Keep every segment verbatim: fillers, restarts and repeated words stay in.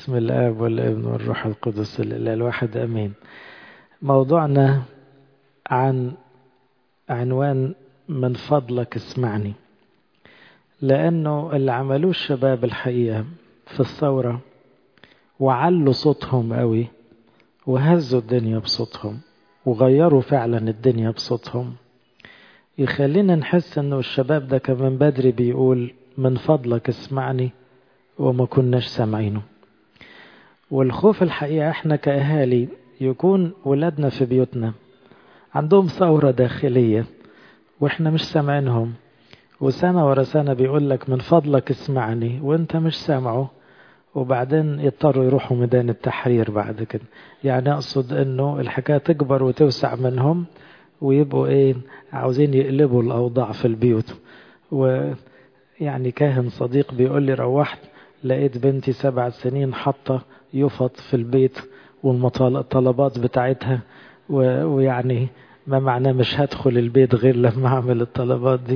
بسم الآب والابن والروح القدس الإله الواحد أمين. موضوعنا عن عنوان من فضلك اسمعني، لأنه اللي عملوه الشباب الحقيقة في الثورة وعلوا صوتهم قوي وهزوا الدنيا بصوتهم وغيروا فعلا الدنيا بصوتهم، يخلينا نحس انه الشباب ده كان من بدري بيقول من فضلك اسمعني وما كناش سامعينه. والخوف الحقيقة احنا كأهالي يكون ولادنا في بيوتنا عندهم ثورة داخلية واحنا مش سامعينهم، وسنة ورا سنة بيقول لك من فضلك اسمعني وانت مش سامعه، وبعدين يضطروا يروحوا ميدان التحرير بعد كده. يعني اقصد انه الحكاية تكبر وتوسع منهم ويبقوا ايه عاوزين يقلبوا الاوضاع في البيوت. ويعني كاهن صديق بيقول لي روحت لقيت بنتي سبع سنين حاطة يفط في البيت والطلبات بتاعتها، ويعني ما معناه مش هدخل البيت غير لما اعمل الطلبات دي.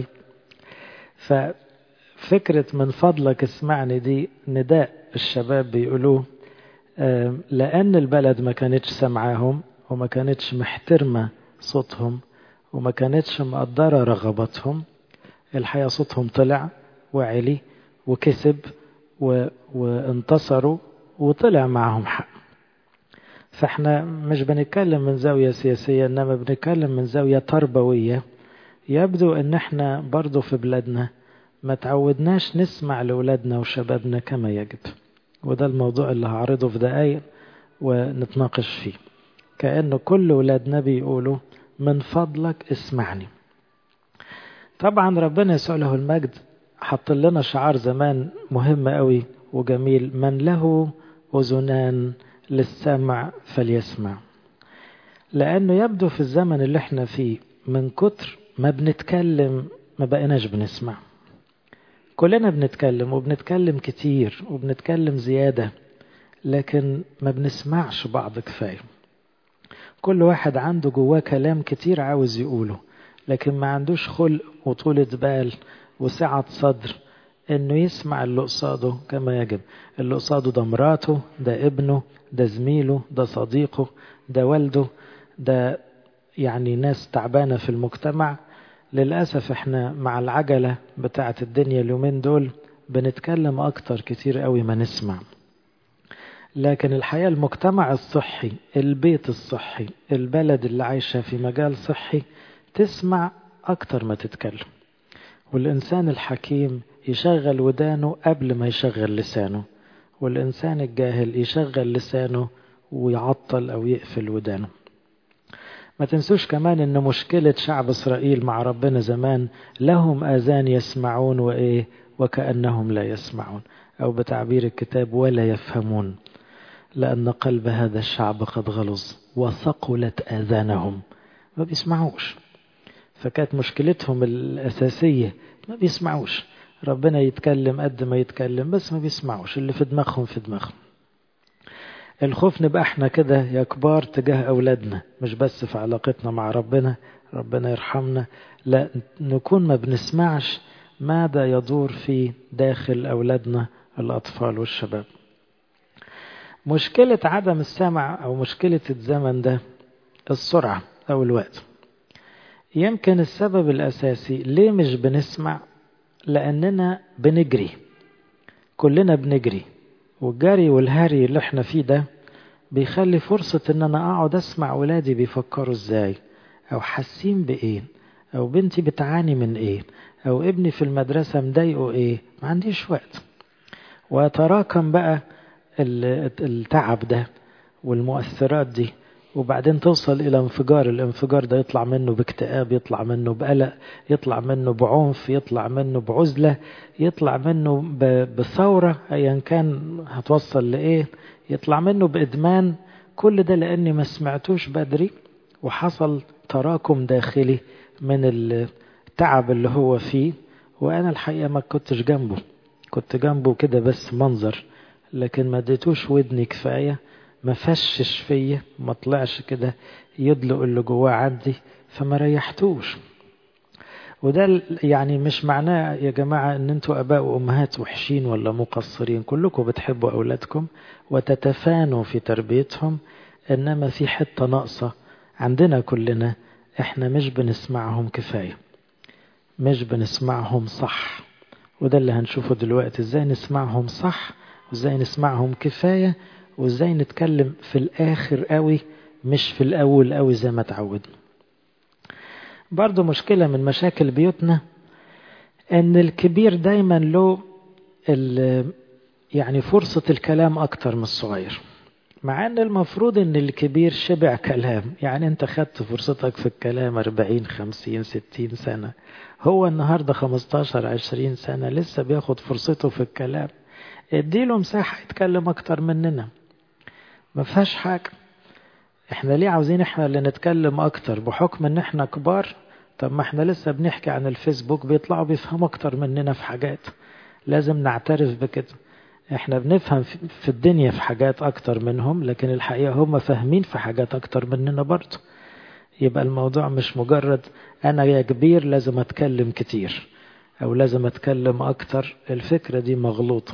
ففكرة من فضلك اسمعني دي نداء الشباب بيقولوه، لأن البلد ما كانتش سمعاهم وما كانتش محترمة صوتهم وما كانتش مقدرة رغبتهم. الحقيقة صوتهم طلع وعلي وكسب و... وانتصروا وطلع معهم حق. فاحنا مش بنتكلم من زاوية سياسية، انما بنتكلم من زاوية تربوية. يبدو ان احنا برضو في بلادنا ما تعودناش نسمع لأولادنا وشبابنا كما يجب، وده الموضوع اللي هعرضه في دقايق ونتناقش فيه. كأنه كل أولادنا بيقولوا من فضلك اسمعني. طبعا ربنا يسوع له المجد حط لنا شعار زمان مهم قوي وجميل: من له أذنان للسمع فليسمع. لأنه يبدو في الزمن اللي احنا فيه من كتر ما بنتكلم ما بقيناش بنسمع. كلنا بنتكلم وبنتكلم كتير وبنتكلم زيادة، لكن ما بنسمعش بعض كفاية. كل واحد عنده جواه كلام كتير عاوز يقوله، لكن ما عندوش خلق وطولة بال وسعة صدر انه يسمع اللي قصاده كما يجب. اللي قصاده ده مراته، ده ابنه، ده زميله، ده صديقه، ده والده، ده يعني ناس تعبانة في المجتمع. للأسف احنا مع العجلة بتاعة الدنيا اليومين دول بنتكلم اكتر كتير قوي ما نسمع. لكن الحياة المجتمع الصحي، البيت الصحي، البلد اللي عايشة في مجال صحي تسمع أكتر ما تتكلم. والإنسان الحكيم يشغل ودانه قبل ما يشغل لسانه، والإنسان الجاهل يشغل لسانه ويعطل أو يقفل ودانه. ما تنسوش كمان إن مشكلة شعب إسرائيل مع ربنا زمان لهم آذان يسمعون وإيه وكأنهم لا يسمعون، أو بتعبير الكتاب ولا يفهمون، لأن قلب هذا الشعب قد غلظ وثقلت آذانهم. ما بيسمعوش. فكانت مشكلتهم الأساسية ما بيسمعوش. ربنا يتكلم قد ما يتكلم بس ما بيسمعوش، اللي في دماغهم في دماغهم. الخوف نبقى احنا كده يا كبار تجاه أولادنا، مش بس في علاقتنا مع ربنا، ربنا يرحمنا، لا نكون ما بنسمعش ماذا يدور في داخل أولادنا الأطفال والشباب. مشكلة عدم السمع أو مشكلة الزمن ده السرعة أو الوقت. يمكن السبب الأساسي ليه مش بنسمع لأننا بنجري، كلنا بنجري، والجري والهري اللي احنا فيه ده بيخلي فرصة ان انا اقعد اسمع ولادي بيفكروا ازاي، او حاسين بايه، او بنتي بتعاني من ايه، او ابني في المدرسة مضايقه ايه. ما عنديش وقت. ويتراكم بقى التعب ده والمؤثرات دي، وبعدين توصل إلى انفجار. الانفجار ده يطلع منه باكتئاب، يطلع منه بقلق، يطلع منه بعنف، يطلع منه بعزلة، يطلع منه بثورة أيا كان هتوصل لإيه، يطلع منه بإدمان. كل ده لأني ما سمعتوش بدري وحصل تراكم داخلي من التعب اللي هو فيه. وأنا الحقيقة ما كنتش جنبه، كنت جنبه كده بس منظر، لكن ما اديتوش ودني كفاية، ما فشش فيا، ما طلعش كده يدلق اللي جواه عندي، فما ريحتوش. وده يعني مش معناه يا جماعة ان انتوا اباء وامهات وحشين ولا مقصرين، كلكم بتحبوا اولادكم وتتفانوا في تربيتهم، انما في حتة ناقصة عندنا كلنا، احنا مش بنسمعهم كفاية، مش بنسمعهم صح. وده اللي هنشوفه دلوقتي، ازاي نسمعهم صح وازاي نسمعهم كفاية وازاي نتكلم في الاخر قوي مش في الاول قوي زي ما تعودنا. برضو مشكلة من مشاكل بيوتنا ان الكبير دايما له يعني فرصة الكلام اكتر من الصغير، مع ان المفروض ان الكبير شبع كلام، يعني انت خدت فرصتك في الكلام أربعين خمسين ستين سنة، هو النهاردة خمستاشر عشرين سنة لسه بياخد فرصته في الكلام، اديله مساحة يتكلم اكتر مننا، ما فيهاش حاجة. احنا ليه عاوزين احنا اللي نتكلم اكتر بحكم ان احنا كبار؟ طب ما احنا لسه بنحكي عن الفيسبوك بيطلعوا بيفهموا اكتر مننا في حاجات، لازم نعترف بكده. احنا بنفهم في الدنيا في حاجات اكتر منهم، لكن الحقيقة هم فاهمين في حاجات اكتر مننا برضه. يبقى الموضوع مش مجرد انا يا كبير لازم اتكلم كتير او لازم اتكلم اكتر، الفكرة دي مغلوطة.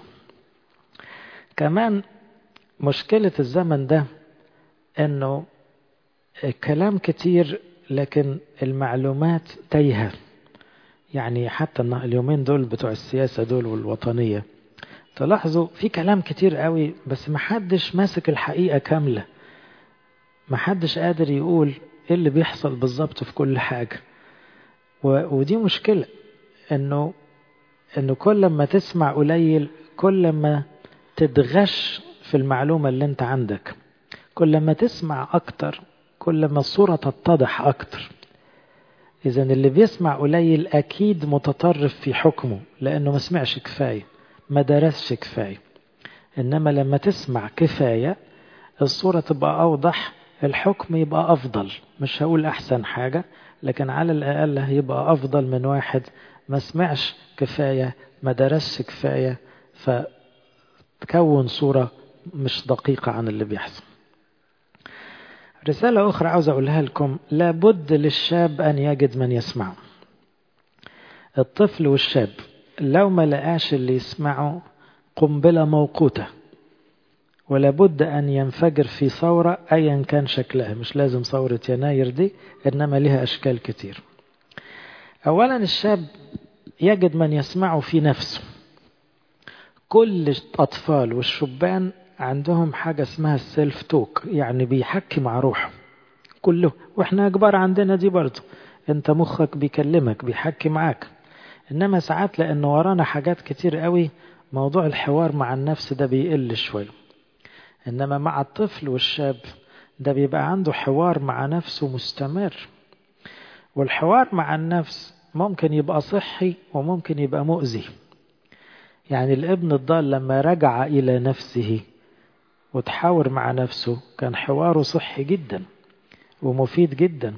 كمان مشكلة الزمن ده انه الكلام كتير لكن المعلومات تايهة. يعني حتى اليومين دول بتوع السياسة دول والوطنية، تلاحظوا في كلام كتير قوي بس محدش ماسك الحقيقة كاملة، محدش قادر يقول ايه اللي بيحصل بالظبط في كل حاجة. ودي مشكلة، انه انه كل ما تسمع قليل كل ما تتغش في المعلومة اللي انت عندك، كل ما تسمع اكتر كل ما الصورة تتضح اكتر. اذا اللي بيسمع قليل اكيد متطرف في حكمه لانه ما سمعش كفاية، ما درسش كفاية. انما لما تسمع كفاية الصورة تبقى اوضح، الحكم يبقى افضل، مش هقول احسن حاجة لكن على الاقل هيبقى افضل من واحد ما سمعش كفاية ما درسش كفاية فتكون صورة مش دقيقة عن اللي بيحصل. رسالة أخرى عاوز أقولها لكم، لابد للشاب أن يجد من يسمعه. الطفل والشاب لو ما لقاش اللي يسمعه قنبلة موقوتة، ولابد أن ينفجر في ثورة أيا كان شكلها، مش لازم ثورة يناير دي، إنما لها أشكال كتير. أولا الشاب يجد من يسمعه في نفسه. كل الأطفال والشبان عندهم حاجة اسمها السيلف توك، يعني بيحكي مع روحه كله، واحنا كبار عندنا دي برضو، انت مخك بيكلمك بيحكي معاك. انما ساعات لان ورانا حاجات كتير قوي موضوع الحوار مع النفس ده بيقل شوية. انما مع الطفل والشاب ده بيبقى عنده حوار مع نفسه مستمر، والحوار مع النفس ممكن يبقى صحي وممكن يبقى مؤذي. يعني الابن الضال لما رجع إلى نفسه وتحاور مع نفسه كان حواره صحي جدا ومفيد جدا،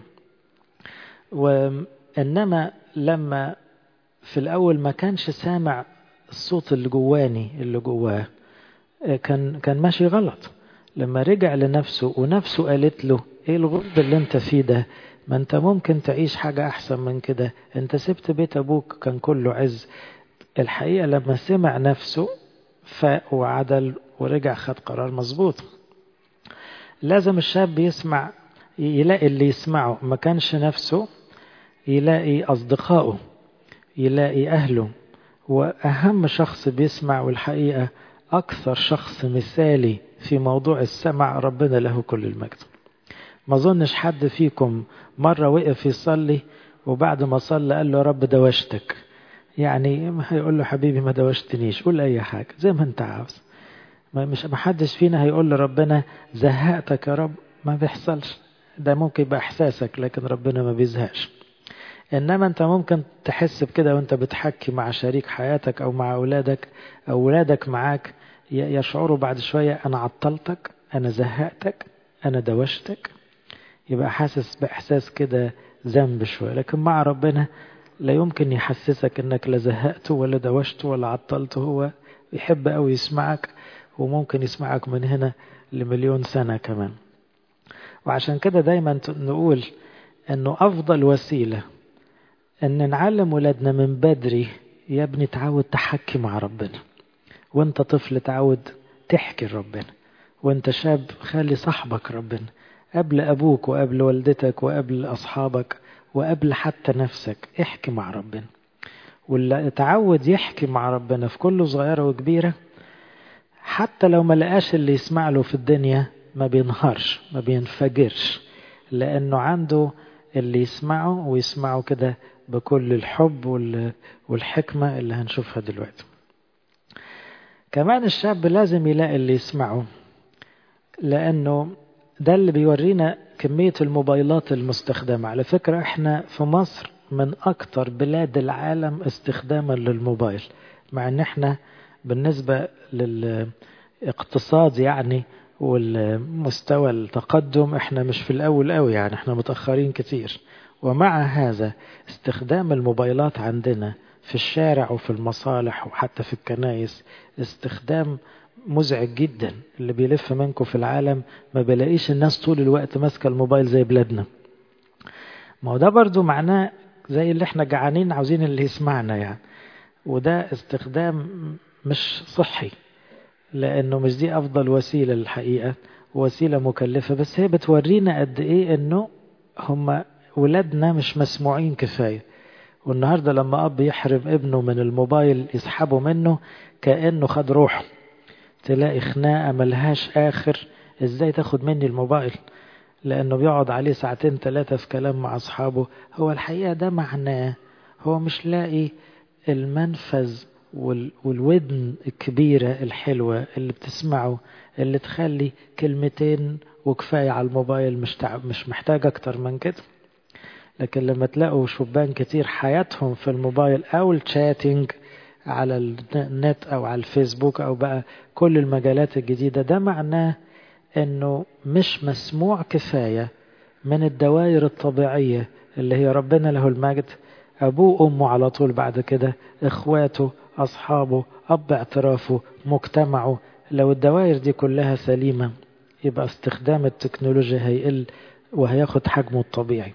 وإنما لما في الأول ما كانش سامع الصوت اللي جواني اللي جواه كان كان ماشي غلط. لما رجع لنفسه ونفسه قالت له ايه الغرب اللي انت فيه ده، ما انت ممكن تعيش حاجة احسن من كده، انت سبت بيت ابوك كان كله عز. الحقيقة لما سمع نفسه فاق وعدل ورجع خد قرار مظبوط. لازم الشاب يسمع، يلاقي اللي يسمعه، ما كانش نفسه يلاقي أصدقائه، يلاقي أهله. وأهم شخص بيسمع، والحقيقة أكثر شخص مثالي في موضوع السمع، ربنا له كل المجد. ما ظنش حد فيكم مرة وقف يصلي وبعد ما صلى قال له رب دوشتك، يعني ما هيقول له حبيبي ما دوشتنيش، قول أي حاجة زي ما أنت عاوز. ما مش محدش فينا هيقول لربنا زهقتك يا رب، ما بيحصلش. ده ممكن يبقى إحساسك لكن ربنا ما بيزهقش. إنما أنت ممكن تحس بكده وأنت بتحكي مع شريك حياتك أو مع أولادك، أو أولادك معاك يشعروا بعد شوية أنا عطلتك، أنا زهقتك، أنا دوشتك، يبقى حاسس بإحساس كده ذنب شوية. لكن مع ربنا لا يمكن يحسسك أنك لا زهقته ولا دوشته ولا عطلته، هو يحب أو يسمعك، وممكن يسمعك من هنا لمليون سنة كمان. وعشان كده دايما نقول أنه أفضل وسيلة ان نعلم ولادنا من بدري، يا ابني تعود تحكي مع ربنا، وانت طفل تعود تحكي لربنا، وانت شاب خلي صاحبك ربنا قبل ابوك وقبل والدتك وقبل اصحابك وقبل حتى نفسك. احكي مع ربنا، واللي تعود يحكي مع ربنا في كل صغيرة وكبيرة حتى لو ما لقاش اللي يسمع له في الدنيا ما بينهارش ما بينفجرش، لأنه عنده اللي يسمعه ويسمعه كده بكل الحب والحكمة اللي هنشوفها دلوقتي. كمان الشاب لازم يلاقي اللي يسمعه، لأنه ده اللي بيورينا كمية الموبايلات المستخدمة. على فكرة احنا في مصر من أكتر بلاد العالم استخداما للموبايل، مع ان احنا بالنسبة للاقتصاد يعني والمستوى التقدم احنا مش في الأول قوي، يعني احنا متأخرين كتير. ومع هذا استخدام الموبايلات عندنا في الشارع وفي المصالح وحتى في الكنائس استخدام مزعج جدا. اللي بيلف منكم في العالم ما بلاقيش الناس طول الوقت ماسكة الموبايل زي بلادنا. ما هو ده برضو معناه زي اللي احنا جعانين عاوزين اللي يسمعنا يعني، وده استخدام مش صحي، لأنه مش دي أفضل وسيلة للحقيقة، وسيلة مكلفة، بس هي بتورينا قد إيه إنه هم ولادنا مش مسموعين كفاية. والنهاردة لما أب يحرم ابنه من الموبايل يسحبه منه كأنه خد روحه، تلاقي خناقة ملهاش آخر، إزاي تاخد مني الموبايل؟ لأنه بيقعد عليه ساعتين ثلاثة في كلام مع أصحابه. هو الحقيقة ده معناه هو مش لاقي المنفذ والودن الكبيرة الحلوة اللي بتسمعه، اللي تخلي كلمتين وكفاية على الموبايل، مش تعب مش محتاج أكتر من كده. لكن لما تلاقوا شبان كتير حياتهم في الموبايل أو الشاتينج على النت أو على الفيسبوك أو بقى كل المجالات الجديدة، ده معناه أنه مش مسموع كفاية من الدوائر الطبيعية اللي هي ربنا له المجد، أبوه أمه على طول بعد كده، إخواته، أصحابه، أب اعترافه، مجتمعه. لو الدوائر دي كلها سليمة يبقى استخدام التكنولوجيا هيقل وهياخد حجمه الطبيعي.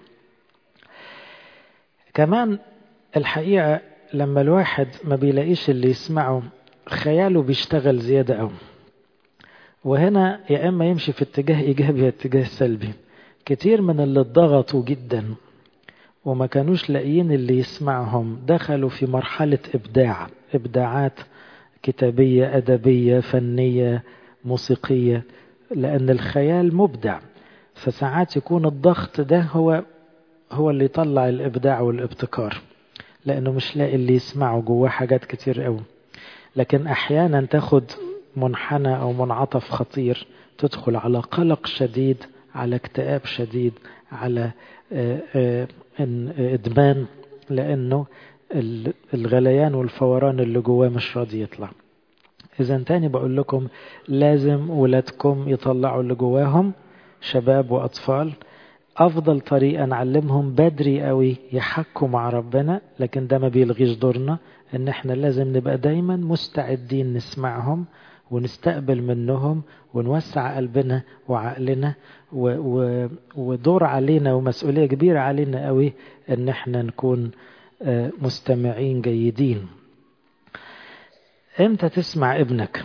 كمان الحقيقة لما الواحد ما بيلاقيش اللي يسمعه خياله بيشتغل زيادة أوي، وهنا يا إما يمشي في اتجاه إيجابي يا اتجاه سلبي. كتير من اللي اتضغطوا جدا وما كانوش لاقيين اللي يسمعهم دخلوا في مرحلة إبداع، إبداعات كتابية أدبية فنية موسيقية، لأن الخيال مبدع. فساعات يكون الضغط ده هو هو اللي يطلع الإبداع والابتكار، لأنه مش لاقي اللي يسمعه جواه حاجات كتير قوي. لكن أحيانا تاخد منحنى أو منعطف خطير، تدخل على قلق شديد، على اكتئاب شديد، على إدمان، لأنه الغليان والفوران اللي جواه مش راضي يطلع. إذا تاني بقول لكم لازم ولادكم يطلعوا اللي جواهم، شباب وأطفال. أفضل طريقة نعلمهم بدري قوي يحكوا مع ربنا، لكن ده ما بيلغيش دورنا إن احنا لازم نبقى دايما مستعدين نسمعهم ونستقبل منهم ونوسع قلبنا وعقلنا، و و ودور علينا ومسؤولية كبيرة علينا قوي إن احنا نكون مستمعين جيدين. امتى تسمع ابنك؟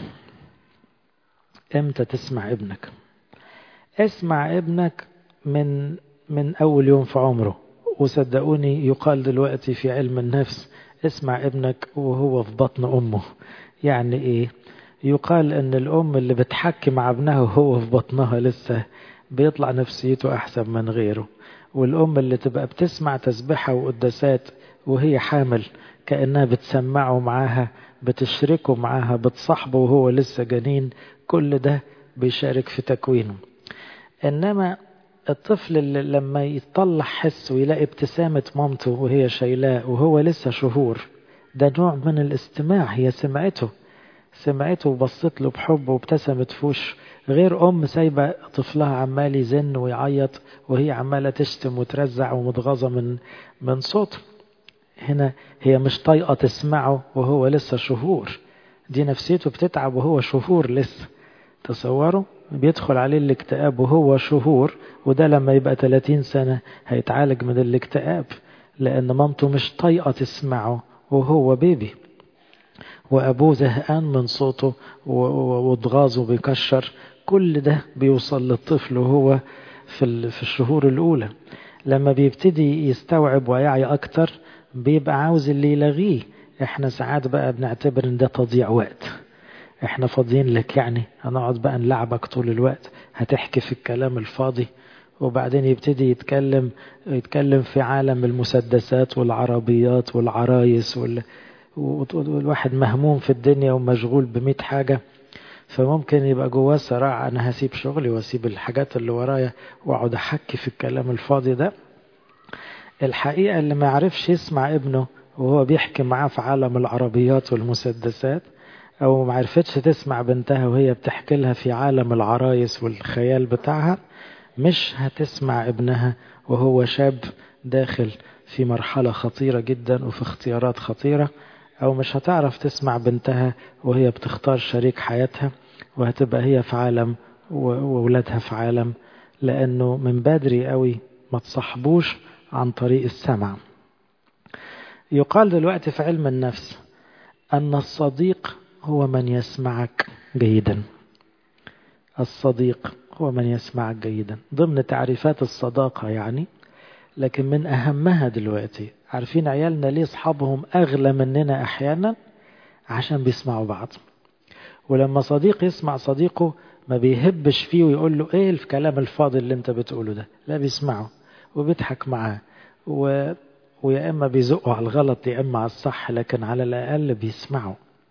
امتى تسمع ابنك؟ اسمع ابنك من من أول يوم في عمره. وصدقوني يقال دلوقتي في علم النفس اسمع ابنك وهو في بطن أمه. يعني إيه؟ يقال أن الأم اللي بتحكي مع ابنها وهو في بطنها لسه بيطلع نفسيته أحسن من غيره. والأم اللي تبقى بتسمع تسبحة وقداسات وهي حامل كأنها بتسمعه معاها، بتشركه معاها، بتصاحبه وهو لسه جنين، كل ده بيشارك في تكوينه. إنما الطفل اللي لما يطلع حس ويلاقي ابتسامة مامته وهي شايلاه وهو لسه شهور، ده نوع من الاستماع. هي سمعته سمعته وبصت له بحب وابتسمت في وشه، غير أم سايبة طفلها عمال يزن ويعيط وهي عمالة تشتم وترزع ومتغاظة من من صوته. هنا هي مش طايقة تسمعه وهو لسه شهور، دي نفسيته بتتعب وهو شهور لسه. تصوروا بيدخل عليه الاكتئاب وهو شهور، وده لما يبقى ثلاثين سنة هيتعالج من الاكتئاب، لأن مامته مش طايقة تسمعه وهو بيبي، وأبوه زهقان من صوته وضغاظه بيكشر. كل ده بيوصل للطفل وهو في في الشهور الأولى. لما بيبتدي يستوعب ويعي أكتر بيبقى عاوز اللي يلغيه. احنا ساعات بقى بنعتبر ان ده تضييع وقت، احنا فاضيين لك يعني، هنقعد بقى نلعبك طول الوقت، هتحكي في الكلام الفاضي. وبعدين يبتدي يتكلم يتكلم في عالم المسدسات والعربيات والعرايس وال... والواحد مهموم في الدنيا ومشغول بمئة حاجة، فممكن يبقى جواه صراع، أنا هسيب شغلي واسيب الحاجات اللي ورايا واقعد أحكي في الكلام الفاضي ده. الحقيقة اللي ما يعرفش يسمع ابنه وهو بيحكي معاه في عالم العربيات والمسدسات، أو ما عرفتش تسمع بنتها وهي بتحكي لها في عالم العرايس والخيال بتاعها، مش هتسمع ابنها وهو شاب داخل في مرحلة خطيرة جدا وفي اختيارات خطيرة، أو مش هتعرف تسمع بنتها وهي بتختار شريك حياتها، وهتبقى هي في عالم وولادها في عالم، لأنه من بدري قوي ما تصاحبوش عن طريق السمع. يقال دلوقتي في علم النفس أن الصديق هو من يسمعك جيدا. الصديق هو من يسمعك جيدا ضمن تعريفات الصداقة يعني. لكن من أهمها دلوقتي، عارفين عيالنا ليه أصحابهم أغلى مننا أحيانا؟ عشان بيسمعوا بعض. ولما صديق يسمع صديقه ما بيهبش فيه ويقول له إيه الكلام الفاضل اللي أنت بتقوله ده، لا بيسمعه وبيضحك معاه و... ويا إما بيزقوا على الغلط يا إما على الصح، لكن على الأقل بيسمعوا.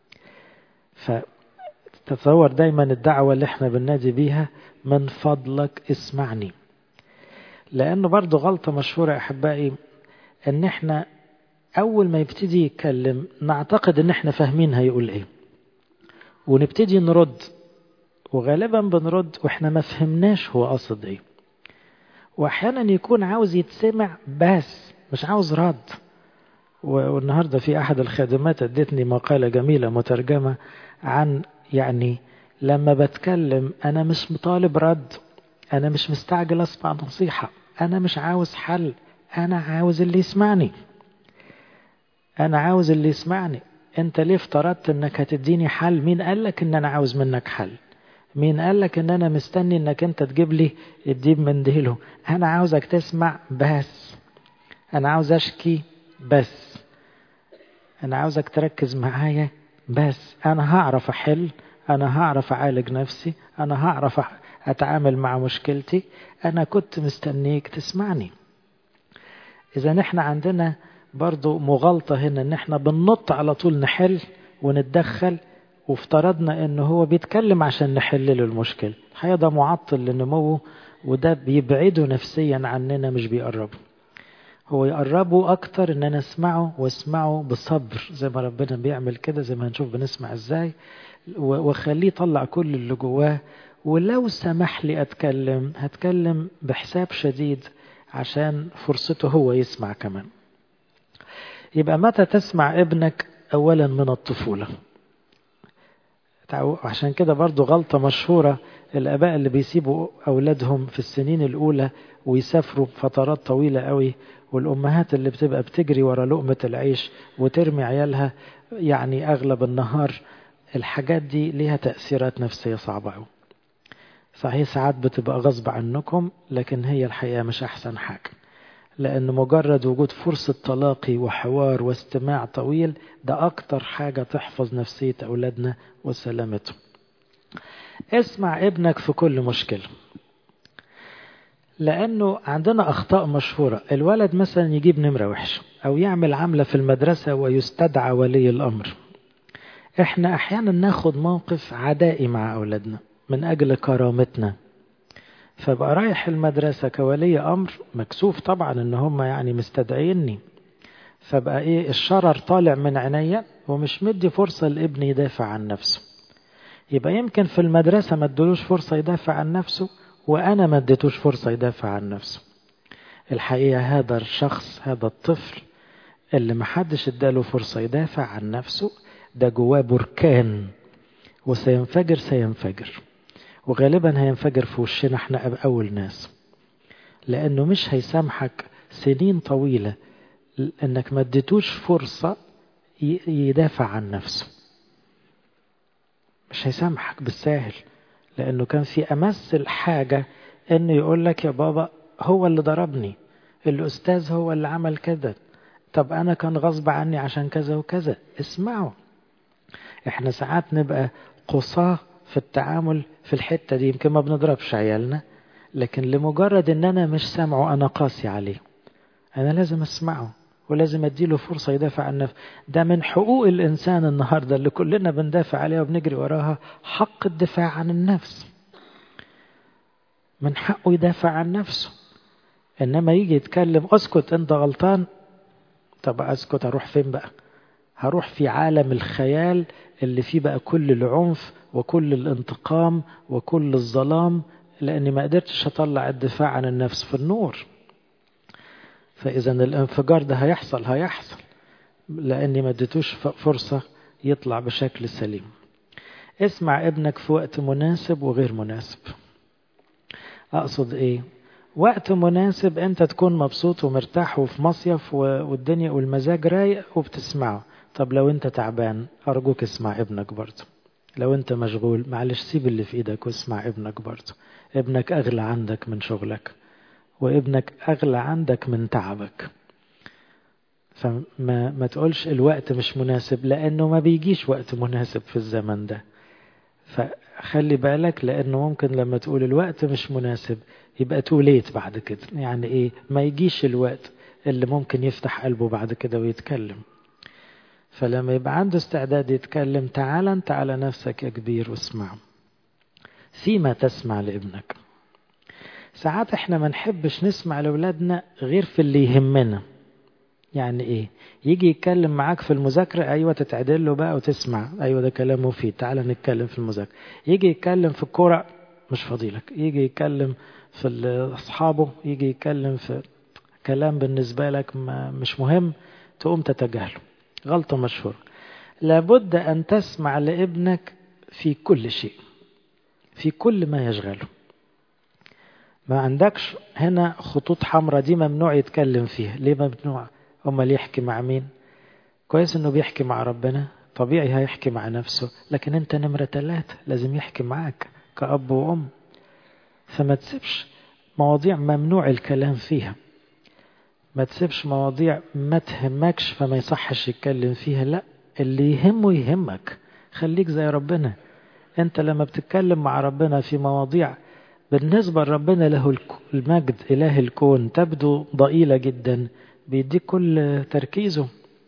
فتتصور دايما الدعوة اللي احنا بننادي بيها من فضلك اسمعني. لأنه برضو غلطة مشهورة أحبائي ان احنا أول ما يبتدي يتكلم نعتقد ان احنا فاهمين هيقول ايه، ونبتدي نرد، وغالبا بنرد واحنا ما فهمناش هو قصد ايه. واحيانا يكون عاوز يتسمع بس مش عاوز رد. والنهاردة في أحد الخادمات ادتني مقالة جميلة مترجمة عن يعني لما بتكلم أنا مش مطالب رد، أنا مش مستعجل أسمع نصيحة، أنا مش عاوز حل، أنا عاوز اللي يسمعني. أنا عاوز اللي يسمعني. أنت ليه افترضت أنك هتديني حل؟ مين قالك أن أنا عاوز منك حل؟ مين قالك أن أنا مستني أنك أنت تجيب لي الديب من ديله؟ أنا عاوزك تسمع بس، أنا عاوز أشكي بس، أنا عاوزك تركز معايا بس. أنا هعرف أحل، أنا هعرف أعالج نفسي، أنا هعرف أتعامل مع مشكلتي، أنا كنت مستنيك تسمعني. إذا نحن عندنا برضو مغالطة هنا ان احنا بننط على طول نحل ونتدخل، وافترضنا انه هو بيتكلم عشان نحل له المشكلة. الحقيقة ده معطل لنموه، وده بيبعده نفسيا عننا مش بيقربه. هو يقربه اكتر ان انا اسمعه واسمعه بصبر زي ما ربنا بيعمل كده، زي ما هنشوف بنسمع ازاي، وخليه يطلع كل اللي جواه. ولو سمح لي اتكلم هتكلم بحساب شديد عشان فرصته هو يسمع كمان. يبقى متى تسمع ابنك؟ أولا من الطفولة. عشان كده برضو غلطة مشهورة الآباء اللي بيسيبوا أولادهم في السنين الأولى ويسافروا فترات طويلة قوي، والأمهات اللي بتبقى بتجري ورا لقمة العيش وترمي عيالها يعني أغلب النهار. الحاجات دي ليها تأثيرات نفسية صعبة قوي. صحيح ساعات بتبقى غصب عنكم، لكن هي الحقيقة مش أحسن حاجة، لأن مجرد وجود فرصة تلاقي وحوار واستماع طويل ده أكتر حاجة تحفظ نفسية أولادنا وسلامتهم. اسمع ابنك في كل مشكلة، لأنه عندنا أخطاء مشهورة. الولد مثلا يجيب نمرة وحشة أو يعمل عملة في المدرسة ويستدعى ولي الأمر. احنا أحيانا ناخد موقف عدائي مع أولادنا من أجل كرامتنا، فبقى رايح المدرسة كولي أمر مكسوف طبعا ان هم يعني مستدعيني، فبقى ايه الشرر طالع من عينيا ومش مدي فرصة لابن يدافع عن نفسه. يبقى يمكن في المدرسة ما ادلوش فرصة يدافع عن نفسه، وانا ما اديتوش فرصة يدافع عن نفسه. الحقيقة هذا الشخص، هذا الطفل اللي محدش اداله فرصة يدافع عن نفسه، ده جواه بركان وسينفجر سينفجر، وغالبا هينفجر في وشنا احنا أول ناس، لأنه مش هيسامحك سنين طويلة انك ما اديتوش فرصة يدافع عن نفسه. مش هيسامحك بالساهل، لانه كان في امس الحاجة انه يقول لك يا بابا هو اللي ضربني، الاستاذ هو اللي عمل كده، طب انا كان غصب عني عشان كذا وكذا. اسمعوا، احنا ساعات نبقى قصاه في التعامل في الحتة دي، يمكن ما بنضربش عيالنا، لكن لمجرد ان انا مش سامعه انا قاسي عليه. انا لازم اسمعه ولازم اديله فرصة يدافع عن نفسه. ده من حقوق الانسان النهاردة اللي كلنا بندافع عليها وبنجري وراها، حق الدفاع عن النفس. من حقه يدافع عن نفسه. انما يجي يتكلم اسكت انت غلطان، طب اسكت اروح فين بقى؟ هروح في عالم الخيال اللي فيه بقى كل العنف وكل الانتقام وكل الظلام، لاني ما قدرتش اطلع الدفاع عن النفس في النور. فاذا الانفجار ده هيحصل هيحصل لاني ما اديتوش فرصة يطلع بشكل سليم. اسمع ابنك في وقت مناسب وغير مناسب. اقصد ايه؟ وقت مناسب انت تكون مبسوط ومرتاح وفي مصيف والدنيا والمزاج رايق وبتسمعه. طب لو انت تعبان ارجوك اسمع ابنك برضه. لو انت مشغول معلش سيب اللي في ايدك واسمع ابنك برضه. ابنك اغلى عندك من شغلك، وابنك اغلى عندك من تعبك. فما ما تقولش الوقت مش مناسب، لانه ما بيجيش وقت مناسب في الزمن ده. فخلي بالك، لانه ممكن لما تقول الوقت مش مناسب يبقى توليت بعد كده. يعني ايه؟ ما يجيش الوقت اللي ممكن يفتح قلبه بعد كده ويتكلم. فلما يبقى عنده استعداد يتكلم، تعال انت على نفسك يا كبير واسمعه. فيما تسمع لابنك. ساعات احنا ما نحبش نسمع لأولادنا غير في اللي يهمنا. يعني ايه؟ يجي يتكلم معاك في المذاكرة، ايوه تتعدل له بقى وتسمع، ايوه ده كلام مفيد، تعال نتكلم في المذاكرة. يجي يتكلم في الكورة مش فضيلك، يجي يتكلم في اصحابه، يجي يتكلم في كلام بالنسبة لك ما مش مهم، تقوم تتجاهله. غلطة مشهورة. لابد أن تسمع لابنك في كل شيء، في كل ما يشغله. ما عندكش هنا خطوط حمراء دي ممنوع يتكلم فيها. ليه ممنوع؟ أمال يحكي مع مين؟ كويس إنه بيحكي مع ربنا، طبيعي هيحكي مع نفسه، لكن أنت نمرة ثلاثة لازم يحكي معاك كأب وأم. فما تسيبش مواضيع ممنوع الكلام فيها، ما تسيبش مواضيع ما تهمكش فما يصحش يتكلم فيها. لا، اللي يهمه يهمك. خليك زي ربنا. انت لما بتتكلم مع ربنا في مواضيع بالنسبة لربنا له المجد إله الكون تبدو ضئيلة جدا، بيديك كل تركيزه،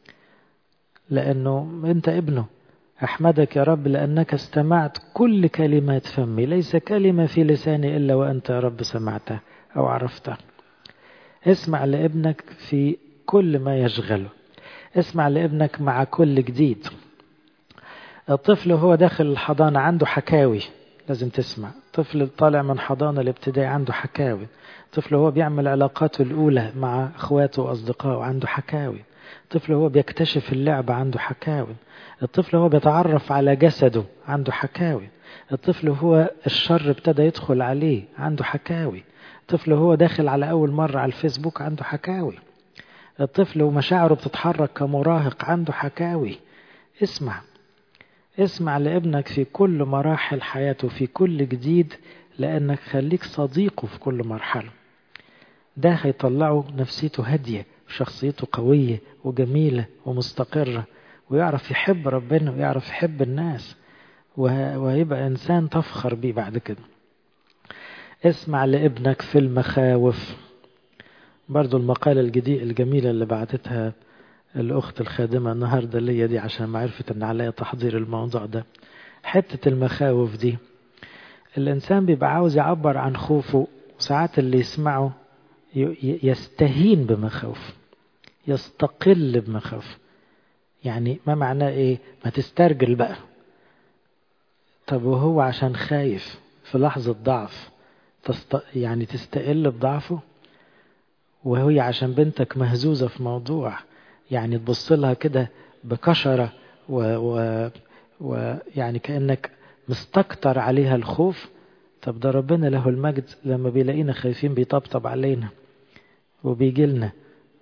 لأنه انت ابنه. أحمدك يا رب لأنك استمعت كل كلمات فمي، ليس كلمة في لساني إلا وأنت يا رب سمعتها أو عرفتها. اسمع لابنك في كل ما يشغله. اسمع لابنك مع كل جديد. الطفل هو داخل الحضانة عنده حكاوي، لازم تسمع. طفل طالع من حضانة الابتدائي عنده حكاوي. طفل هو بيعمل علاقاته الأولى مع أخواته وأصدقائه عنده حكاوي. طفل هو بيكتشف اللعبة عنده حكاوي. الطفل هو بيتعرف على جسده عنده حكاوي. الطفل هو الشر ابتدى يدخل عليه عنده حكاوي. الطفل هو داخل على أول مرة على الفيسبوك عنده حكاوي. الطفل ومشاعره بتتحرك كمراهق عنده حكاوي. اسمع اسمع لابنك في كل مراحل حياته، في كل جديد، لأنك خليك صديقه في كل مرحلة. ده هيطلعه نفسيته هادية وشخصيته قوية وجميلة ومستقرة، ويعرف يحب ربنا ويعرف يحب الناس، وهيبقى إنسان تفخر بيه بعد كده. اسمع لابنك في المخاوف. برضو المقالة الجديدة الجميلة اللي بعتتها الأخت الخادمة النهاردة اللي دي، عشان ما عرفت أن عليها تحضير الموضوع ده. حتة المخاوف دي، الإنسان بيبقى عاوز يعبر عن خوفه، وساعات اللي يسمعه يستهين بمخاوف، يستقل بمخاوف. يعني ما معناه إيه؟ ما تسترجل بقى. طب وهو عشان خايف في لحظة ضعف تست... يعني تستقل بضعفه؟ وهي عشان بنتك مهزوزة في موضوع يعني تبص لها كده بكشرة ويعني و... و... كأنك مستكتر عليها الخوف؟ طب ده ربنا له المجد لما بيلاقينا خايفين بيطبطب علينا وبيجي لنا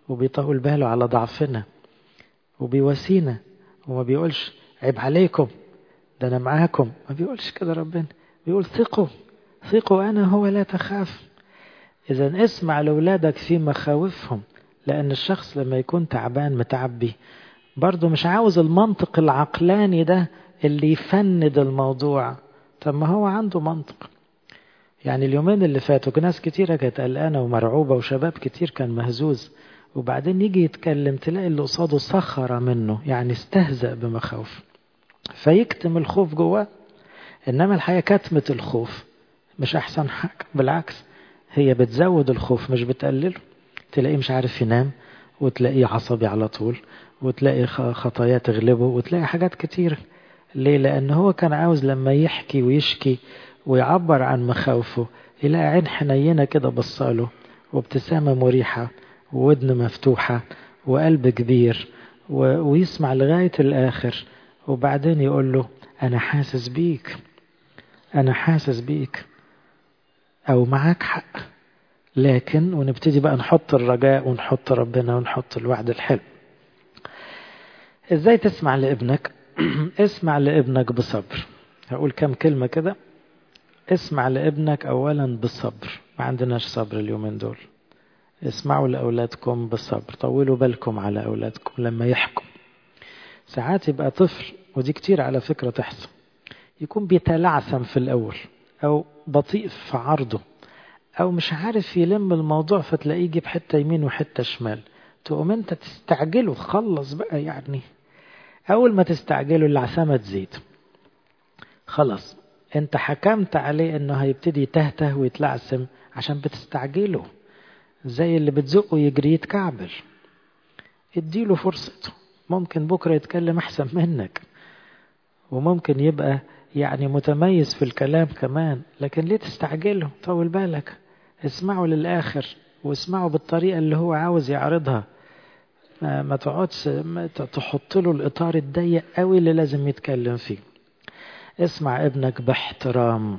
وبيطول باله على ضعفنا وبيواسينا، وما بيقولش عيب عليكم ده أنا معاكم، ما بيقولش كده ربنا، بيقول ثقوا ثقوا أنا هو لا تخاف. إذا اسمع لأولادك في مخاوفهم، لأن الشخص لما يكون تعبان متعبي برضه مش عاوز المنطق العقلاني ده اللي يفند الموضوع. طب ما هو عنده منطق. يعني اليومين اللي فاتوا ناس كتيرة كانت قلقانة ومرعوبة وشباب كتير كان مهزوز، وبعدين يجي يتكلم تلاقي اللي قصاده سخر منه، يعني استهزأ بمخاوف فيكتم الخوف جواه. إنما الحقيقة كتمة الخوف مش أحسن حاجة، بالعكس هي بتزود الخوف مش بتقلله. تلاقيه مش عارف ينام، وتلاقيه عصبي على طول، وتلاقي خطايا تغلبه، وتلاقي حاجات كتير. ليه؟ لأن هو كان عاوز لما يحكي ويشكي ويعبر عن مخاوفه يلاقي عين حنينة كده بصاله، وابتسامة مريحة، وودن مفتوحة، وقلب كبير، ويسمع لغاية الآخر، وبعدين يقول له أنا حاسس بيك، أنا حاسس بيك، أو معاك حق. لكن ونبتدي بقى نحط الرجاء ونحط ربنا ونحط الوعد الحلو. إزاي تسمع لابنك؟ اسمع لابنك بصبر. هقول كم كلمة كده. اسمع لابنك أولا بالصبر، ما عندناش صبر اليومين دول. اسمعوا لأولادكم بالصبر، طولوا بالكم على أولادكم لما يحكوا. ساعات يبقى طفل، ودي كتير على فكرة تحصل، يكون بيتلعثم في الأول، أو بطيء في عرضه، أو مش عارف يلم الموضوع، فتلاقيه يجيب حتة يمين وحتة شمال. تقوم أنت تستعجله، خلص بقى يعني. أول ما تستعجله العثمة تزيد، خلاص أنت حكمت عليه أنه هيبتدي يتهته ويتلعثم عشان بتستعجله. زي اللي بتزقه يجري يتكعبل، اديله فرصته، ممكن بكرة يتكلم أحسن منك، وممكن يبقى يعني متميز في الكلام كمان. لكن ليه تستعجله؟ طول بالك، اسمعوا للآخر، واسمعوا بالطريقة اللي هو عاوز يعرضها. ما, ما تقعدش تحط له الإطار الضيق قوي اللي لازم يتكلم فيه. اسمع ابنك باحترام.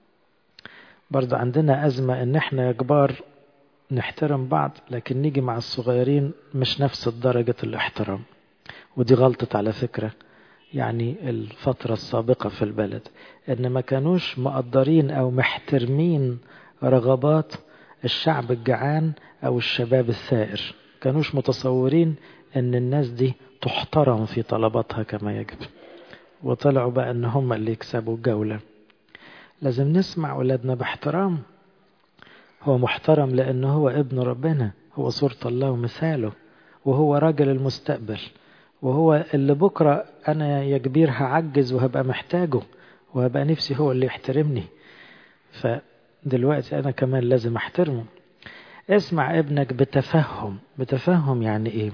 برضو عندنا أزمة إن احنا يا كبار نحترم بعض، لكن نيجي مع الصغيرين مش نفس درجة الاحترام، ودي غلطة على فكرة. يعني الفترة السابقة في البلد إن ما كانوش مقدرين أو محترمين رغبات الشعب الجعان أو الشباب الثائر، كانوش متصورين إن الناس دي تحترم في طلباتها كما يجب، وطلعوا بقى إن هم اللي يكسبوا الجولة. لازم نسمع أولادنا باحترام. هو محترم لأنه هو ابن ربنا، هو صورة الله ومثاله، وهو راجل المستقبل، وهو اللي بكرة أنا يا كبير هعجز وهبقى محتاجه، وهبقى نفسي هو اللي يحترمني. فدلوقتي أنا كمان لازم أحترمه. اسمع ابنك بتفهم. بتفهم يعني إيه؟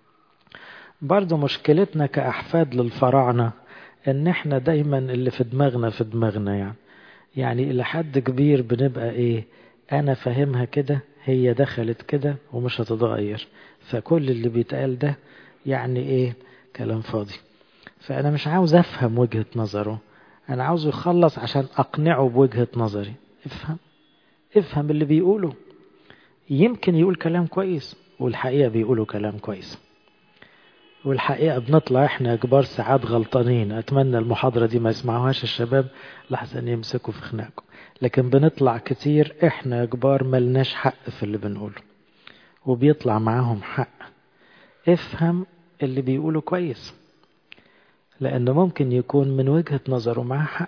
برضو مشكلتنا كأحفاد للفراعنة إن إحنا دايما اللي في دماغنا في دماغنا، يعني يعني إلى حد كبير بنبقى إيه، أنا فاهمها كده، هي دخلت كده ومش هتتغير، فكل اللي بيتقال ده يعني إيه، كلام فاضي. فأنا مش عاوز أفهم وجهة نظره، أنا عاوز يخلص عشان أقنعه بوجهة نظري. افهم افهم اللي بيقوله. يمكن يقول كلام كويس، والحقيقة بيقولوا كلام كويس، والحقيقة بنطلع إحنا كبار ساعات غلطانين. أتمنى المحاضرة دي ما يسمعوهاش الشباب لحسن يمسكوا في خناقكم، لكن بنطلع كتير إحنا كبار ملناش حق في اللي بنقوله، وبيطلع معاهم حق. افهم اللي بيقوله كويس، لأنه ممكن يكون من وجهة نظره معاه حق.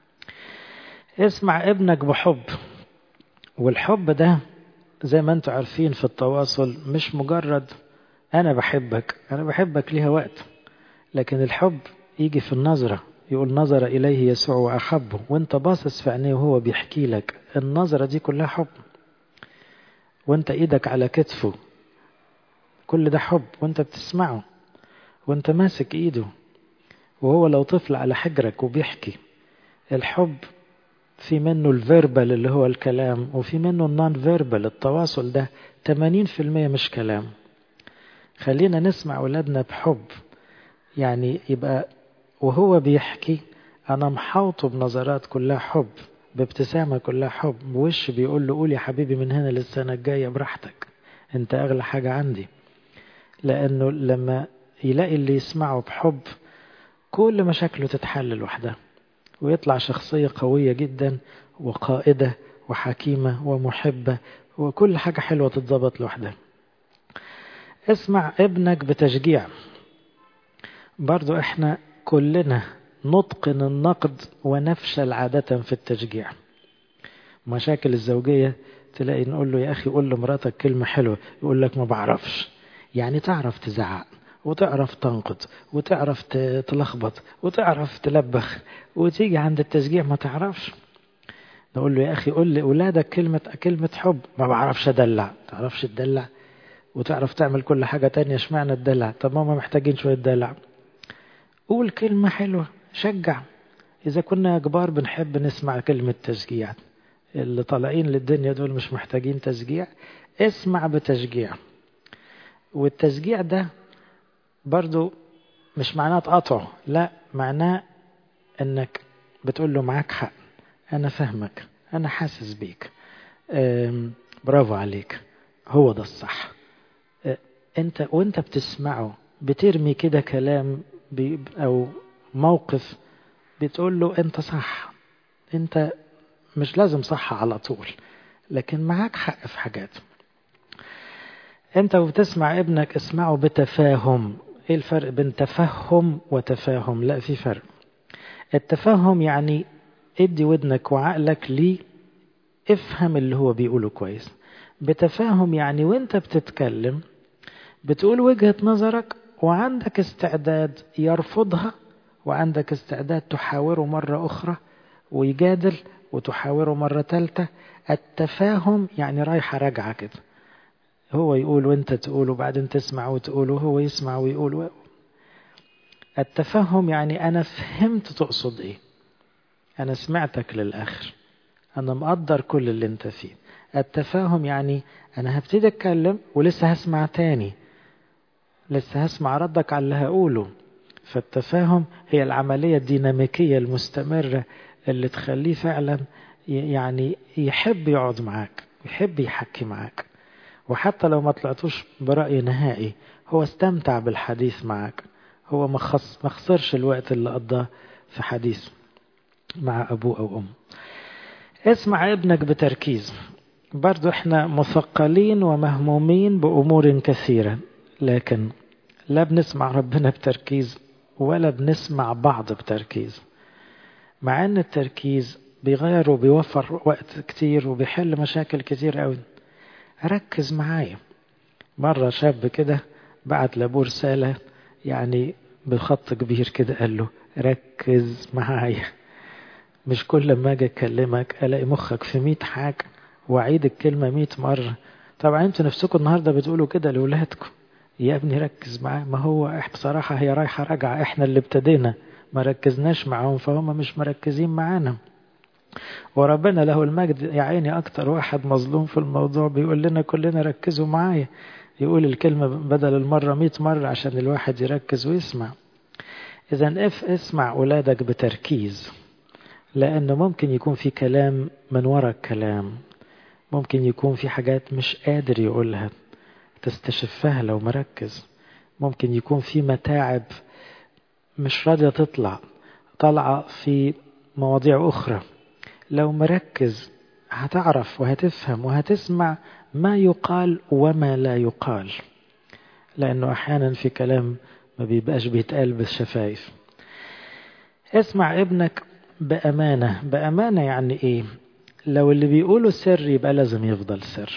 اسمع ابنك بحب. والحب ده زي ما انتوا عارفين في التواصل مش مجرد أنا بحبك، أنا بحبك ليها وقت، لكن الحب يجي في النظرة. يقول نظر إليه يسوع وأحبه، وانت باصص في عينيه وهو بيحكي لك، النظرة دي كلها حب. وانت ايدك على كتفه، كل ده حب. وانت بتسمعه، وانت ماسك ايده، وهو لو طفل على حجرك وبيحكي. الحب في منه الفيربال اللي هو الكلام، وفي منه النون فيربال التواصل، ده ثمانين بالمئة مش كلام. خلينا نسمع أولادنا بحب، يعني يبقى وهو بيحكي أنا محاوطه بنظرات كلها حب، بابتسامة كلها حب، بوش بيقول له قول يا حبيبي من هنا للسنة الجاية براحتك، انت أغلى حاجة عندي. لأنه لما يلاقي اللي يسمعه بحب كل مشاكله تتحل لوحدها، ويطلع شخصية قوية جدا وقائدة وحكيمة ومحبة، وكل حاجة حلوة تتضبط لوحدها. اسمع ابنك بتشجيع. برضو احنا كلنا نتقن النقد ونفشل عادة في التشجيع. مشاكل الزوجية تلاقي نقول له يا أخي قول لمراتك كلمة حلوة، يقول لك ما بعرفش. يعني تعرف تزعق وتعرف تنقد وتعرف تلخبط وتعرف تلبخ، وتيجي عند التشجيع ما تعرفش. نقول له يا أخي قول لأولادك كلمة كلمة حب، ما بعرفش أدلع. تعرفش تدلع وتعرف تعمل كل حاجة تانية، اشمعنى الدلع؟ طب ماما محتاجين شوية دلع. قول كلمة حلوة، شجع. إذا كنا كبار بنحب نسمع كلمة تشجيع، اللي طالعين للدنيا دول مش محتاجين تشجيع. اسمع بتشجيع. والتشجيع ده برضو مش معناه تقاطعه، لا، معناه انك بتقول له معاك حق، انا فاهمك، انا حاسس بيك، برافو عليك، هو ده الصح. انت وانت بتسمعه بترمي كده كلام او موقف، بتقول له انت صح، انت مش لازم صح على طول، لكن معاك حق في حاجات. انت وبتسمع ابنك اسمعه بتفاهم. ايه الفرق بين تفهم وتفاهم؟ لا، في فرق. التفهم يعني ادي ودنك وعقلك ليه، افهم اللي هو بيقوله كويس. بتفاهم يعني وانت بتتكلم بتقول وجهة نظرك وعندك استعداد يرفضها، وعندك استعداد تحاوره مرة أخرى ويجادل، وتحاوره مرة ثالثة. التفاهم يعني رايحة راجعة كده، هو يقول وانت تقول، وبعدين تسمع وتقول وهو يسمع ويقول. التفهم يعني أنا فهمت تقصد إيه، أنا سمعتك للآخر، أنا مقدر كل اللي انت فيه. التفاهم يعني أنا هبتدي أتكلم ولسه هسمع تاني، لسه هسمع ردك على اللي هقوله. فالتفاهم هي العملية الديناميكية المستمرة اللي تخليه فعلا يعني يحب يقعد معاك، يحب يحكي معاك، وحتى لو ما طلعتوش برأي نهائي هو استمتع بالحديث معاك، هو ما خسرش الوقت اللي قضاه في حديث مع أبوه أو أم. اسمع ابنك بتركيز. برضو احنا مثقلين ومهمومين بأمور كثيرة، لكن لا بنسمع ربنا بتركيز ولا بنسمع بعض بتركيز، مع ان التركيز بيغير وبيوفر وقت كتير وبيحل مشاكل كتير قوي. ركز معايا. مرة شاب كده بعت لأبوه رسالة يعني بخط كبير كده، قال له ركز معايا، مش كل ما اجي اكلمك الاقي مخك في مية حاجة واعيد الكلمة مية مرة. طبعا انتوا نفسكم النهاردة بتقولوا كده لأولادكم، يا ابني ركز معاه. ما هو بصراحة هي رايحة راجعة، احنا اللي ابتدينا ما ركزناش معاهم، فهم مش مركزين معانا. وربنا له المجد يا عيني أكتر واحد مظلوم في الموضوع، بيقول لنا كلنا ركزوا معايا، يقول الكلمة بدل المرة مئة مرة عشان الواحد يركز ويسمع. إذا اف اسمع أولادك بتركيز، لأنه ممكن يكون في كلام من وراء الكلام، ممكن يكون في حاجات مش قادر يقولها تستشفها لو مركز، ممكن يكون في متاعب مش راضية تطلع طلع في مواضيع أخرى. لو مركز هتعرف وهتفهم وهتسمع ما يقال وما لا يقال، لأنه أحيانا في كلام ما بيبقاش بيتقال بالشفايف. اسمع ابنك بأمانة. بأمانة يعني إيه؟ لو اللي بيقوله سر يبقى لازم يفضل سر،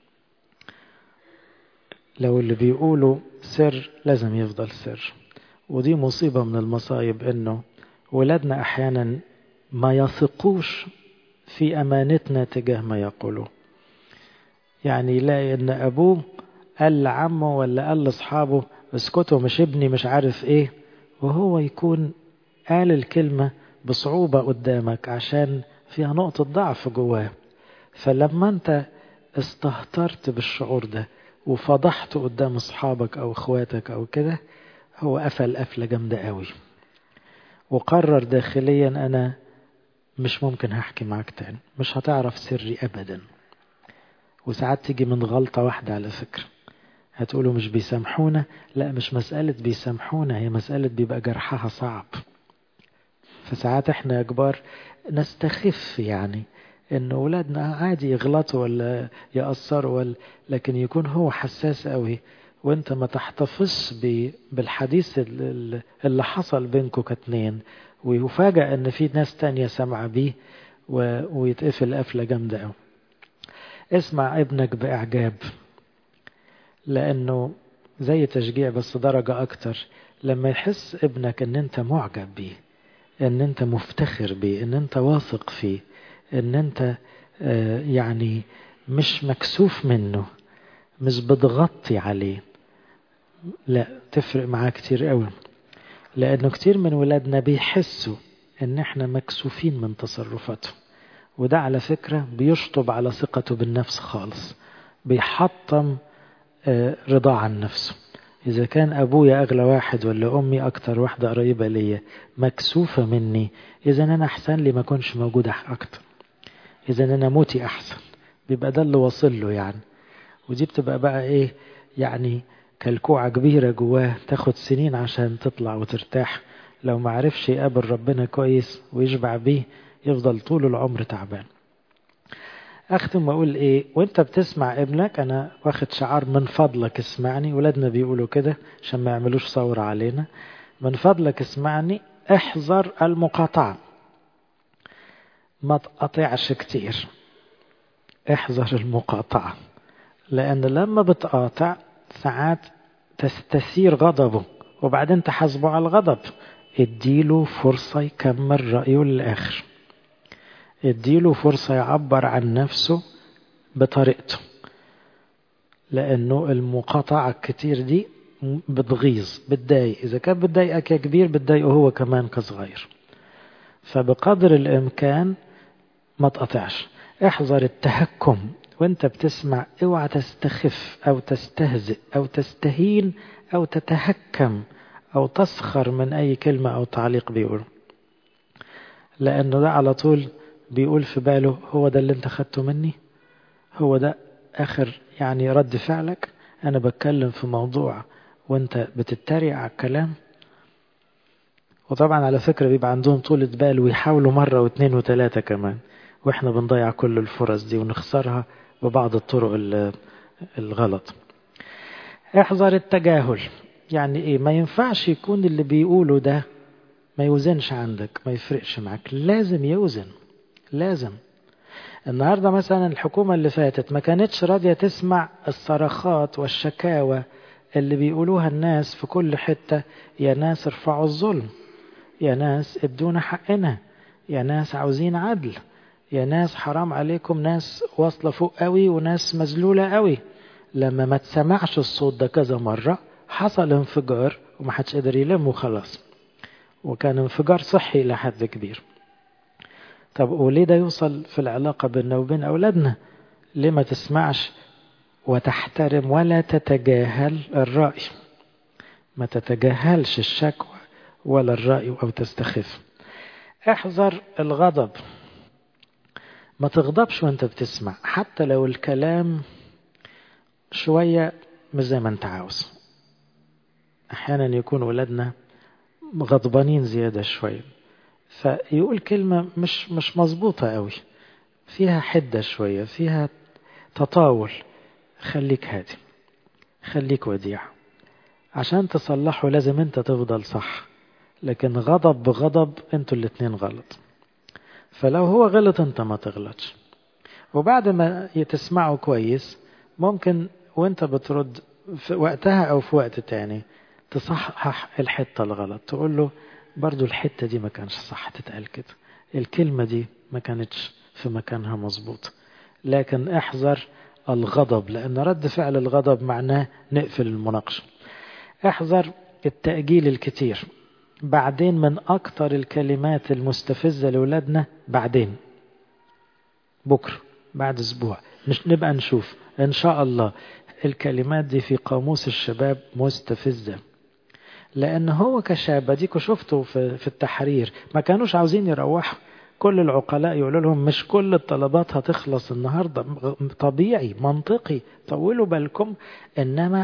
لو اللي بيقوله سر لازم يفضل سر. ودي مصيبة من المصايب، إنه ولادنا أحيانا ما يثقوش في أمانتنا تجاه ما يقولوا. يعني يلاقي إن أبوه قال لعمه ولا قال لأصحابه اسكتوا مش ابني مش عارف إيه، وهو يكون قال الكلمة بصعوبة قدامك عشان فيها نقطة ضعف جواه. فلما أنت استهترت بالشعور ده وفضحته قدام أصحابك أو أخواتك أو كده، هو قفل قفلة جامدة قوي وقرر داخليا أنا مش ممكن هحكي معك تاني، مش هتعرف سري أبدا. وساعات تيجي من غلطة واحدة على فكرة، هتقولوا مش بيسامحونا، لا مش مسألة بيسامحونا، هي مسألة بيبقى جرحها صعب. فساعات احنا يا كبار نستخف يعني ان اولادنا عادي يغلطوا ولا يقصروا ولا، لكن يكون هو حساس قوي وانت ما تحتفظش بالحديث اللي حصل بينكم كاتنين، ويفاجأ ان في ناس تانية سامعة بيه ويتقفل قفلة جامدة قوي. اسمع ابنك بإعجاب، لأنه زي تشجيع بس درجة أكتر. لما يحس ابنك ان انت معجب بيه، ان انت مفتخر بيه، ان انت واثق فيه، ان انت آه يعني مش مكسوف منه، مش بتغطي عليه، لا تفرق معاه كتير قوي. لأنه كتير من ولادنا بيحسوا ان احنا مكسوفين من تصرفاتهم، وده على فكرة بيشطب على ثقته بالنفس خالص، بيحطم آه رضا عن نفسه. إذا كان أبويا أغلى واحد ولا أمي أكتر واحدة قريبة ليا مكسوفة مني، إذا أنا أحسن لي ما كنش موجود أكتر، إذا أنا موتي أحسن. بيبقى ده اللي واصل له يعني. ودي بتبقى بقى إيه يعني، كالكوعة كبيرة جواه تاخد سنين عشان تطلع وترتاح. لو ما عرفش يقابل ربنا كويس ويشبع بيه يفضل طول العمر تعبان. أختم وأقول إيه، وإنت بتسمع ابنك، أنا واخد شعار من فضلك اسمعني، ولادنا بيقولوا كده عشان ما يعملوش ثورة علينا، من فضلك اسمعني، احذر المقاطعة، ما تقاطعش كتير، احذر المقاطعة. لأن لما بتقاطع ساعات تستثير غضبه وبعدين تحاسبه على الغضب. اديله فرصة يكمل رأيه للآخر، اديله فرصة يعبر عن نفسه بطريقته، لأنه المقاطعة الكتير دي بتغيظ بتضايق، إذا كان بتضايقك يا كبير بتضايقه هو كمان كصغير. فبقدر الإمكان ما تقطعش. احذر التهكم وانت بتسمع، اوعى تستخف أو تستهزئ أو تستهين أو تتهكم أو تسخر من أي كلمة أو تعليق بيقوله، لأنه ده على طول بيقول في باله هو ده اللي انت خدته مني، هو ده آخر يعني رد فعلك، أنا بتكلم في موضوع وانت بتتريق على الكلام. وطبعا على فكرة بيبقى عندهم طولة بال ويحاولوا مرة واثنين وثلاثة كمان، واحنا بنضيع كل الفرص دي ونخسرها ببعض الطرق الغلط. احذر التجاهل. يعني ايه؟ ما ينفعش يكون اللي بيقوله ده ما يوزنش عندك، ما يفرقش معك، لازم يوزن، لازم. النهاردة مثلا الحكومة اللي فاتت ما كانتش راضية تسمع الصرخات والشكاوى اللي بيقولوها الناس في كل حتة، يا ناس ارفعوا الظلم، يا ناس ادونا حقنا، يا ناس عاوزين عدل، يا ناس حرام عليكم، ناس واصلة فوق قوي وناس مزلولة قوي. لما ما تسمعش الصوت ده كذا مرة حصل انفجار ومحدش قدر يلم وخلاص، وكان انفجار صحي إلى حد كبير. طب وليه ده يوصل في العلاقة بيننا وبين أولادنا؟ ليه ما تسمعش وتحترم ولا تتجاهل الرأي؟ ما تتجاهلش الشكوى ولا الرأي أو تستخف. احذر الغضب، ما تغضبش وانت بتسمع، حتى لو الكلام شوية مش زي ما انت عاوز. احيانا يكون ولادنا غضبانين زيادة شوية، فيقول كلمة مش مش مظبوطة قوي، فيها حدة شوية، فيها تطاول. خليك هادي، خليك وديع، عشان تصلحه لازم انت تفضل صح، لكن غضب بغضب انتوا الاتنين غلط. فلو هو غلط انت ما تغلطش، وبعد ما تسمعه كويس ممكن وانت بترد في وقتها او في وقت تاني تصحح الحتة الغلط، تقول له برضو الحتة دي ما كانش صح تتقال كده، الكلمة دي ما كانتش في مكانها مظبوط. لكن احذر الغضب، لأن رد فعل الغضب معناه نقفل المناقشة. احذر التأجيل الكتير. بعدين من أكتر الكلمات المستفزة لأولادنا بعدين، بكرة، بعد أسبوع، مش نبقى نشوف إن شاء الله. الكلمات دي في قاموس الشباب مستفزة، لأن هو كشاب ديكوا شفتوا في التحرير ما كانوش عاوزين يروحوا، كل العقلاء يقولوا لهم مش كل الطلبات هتخلص النهاردة، طبيعي منطقي، طولوا بالكم، إنما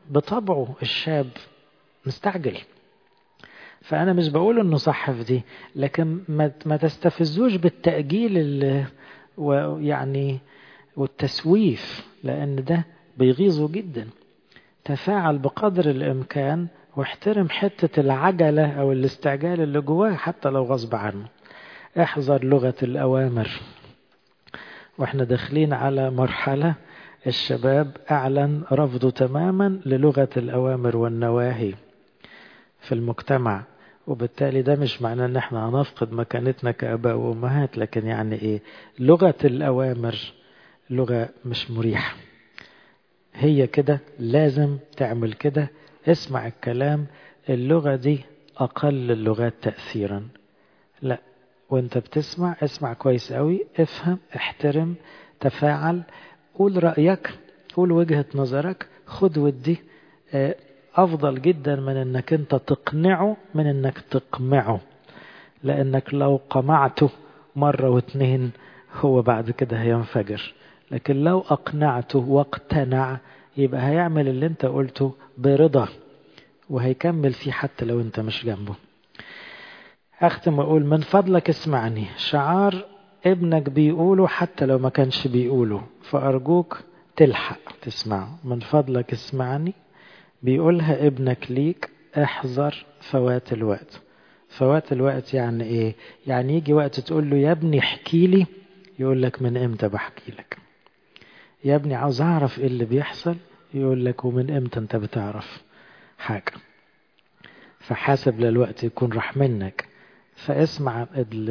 بطبعه الشاب مستعجل. فأنا مش بقول إنه صح في دي، لكن ما ما تستفزوش بالتأجيل ويعني والتسويف، لأن ده بيغيظه جدا. تفاعل بقدر الإمكان واحترم حتة العجلة أو الاستعجال اللي جواه حتى لو غصب عنه. احذر لغة الأوامر. واحنا داخلين على مرحلة الشباب أعلن رفضه تماما للغة الأوامر والنواهي في المجتمع، وبالتالي ده مش معناه ان احنا هنفقد مكانتنا كآباء وأمهات، لكن يعني ايه، لغة الأوامر لغة مش مريحة. هي كده لازم تعمل كده، اسمع الكلام. اللغة دي أقل اللغات تأثيرا. لا، وانت بتسمع اسمع كويس قوي، افهم، احترم، تفاعل، قول رأيك، قول وجهة نظرك، خد ودي. أفضل جدا من أنك أنت تقنعه من أنك تقمعه، لأنك لو قمعته مرة واثنين هو بعد كده هينفجر. لكن لو أقنعته واقتنع يبقى هيعمل اللي أنت قلته برضا وهيكمل فيه حتى لو أنت مش جنبه. أختم وأقول من فضلك اسمعني، شعار ابنك بيقوله حتى لو ما كانش بيقوله، فأرجوك تلحق تسمعه. من فضلك اسمعني بيقولها ابنك ليك، احذر فوات الوقت. فوات الوقت يعني ايه؟ يعني يجي وقت تقول له يا ابني احكي لي، يقول لك من امتى بحكي لك؟ يا ابني عاوز اعرف ايه اللي بيحصل، يقول لك ومن امتى انت بتعرف حاجة؟ فحاسب للوقت يكون راح منك. فاسمع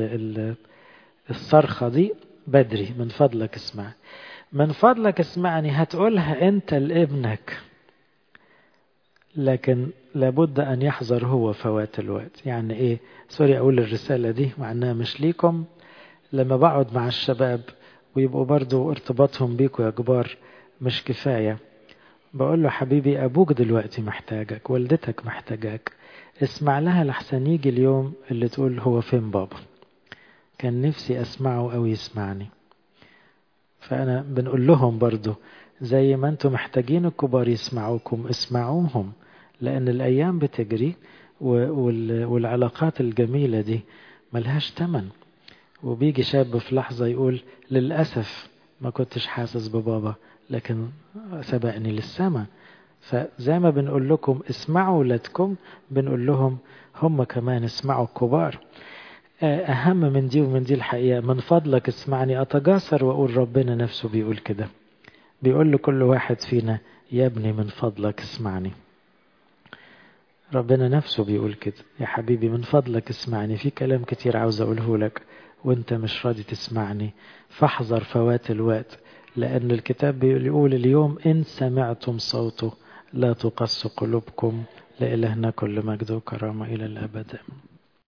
الصرخة دي بدري، من فضلك اسمع. من فضلك اسمعني هتقولها انت لابنك، لكن لابد أن يحذر هو فوات الوقت. يعني إيه؟ سوري أقول الرسالة دي معناها مش ليكم. لما بقعد مع الشباب ويبقوا برضو ارتباطهم بيكوا يا كبار مش كفاية، بقول له حبيبي أبوك دلوقتي محتاجك، والدتك محتاجك، اسمع لها لحسن يجي اليوم اللي تقول هو فين بابا، كان نفسي أسمعه أو يسمعني. فأنا بنقول لهم برضو زي ما أنتم محتاجين الكبار يسمعوكم اسمعوهم، لأن الأيام بتجري والعلاقات الجميلة دي ملهاش تمن. وبيجي شاب في لحظة يقول للأسف ما كنتش حاسس ببابا لكن سبقني للسما. فزي ما بنقول لكم اسمعوا ولادكم، بنقول لهم هم كمان اسمعوا الكبار. أهم من دي ومن دي الحقيقة، من فضلك اسمعني. أتجاسر وأقول ربنا نفسه بيقول كده، بيقول لكل واحد فينا يا ابني من فضلك اسمعني. ربنا نفسه بيقول كده، يا حبيبي من فضلك اسمعني. في كلام كتير عاوز أقوله لك وانت مش راضي تسمعني، فاحذر فوات الوقت. لأن الكتاب بيقول اليوم إن سمعتم صوته لا تقص قلوبكم، لإلهنا كل مجد وكرامة إلى الأبد.